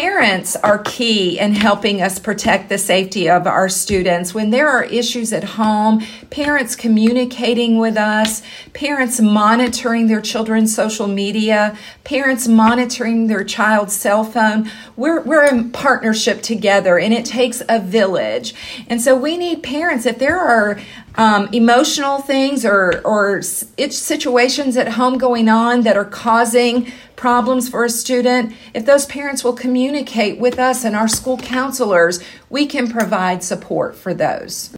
Parents are key in helping us protect the safety of our students. When there are issues at home, parents communicating with us, parents monitoring their children's social media, parents monitoring their child's cell phone, we're in partnership together, and it takes a village. And so we need parents, if there are emotional things or situations at home going on that are causing problems for a student, if those parents will communicate with us and our school counselors, we can provide support for those.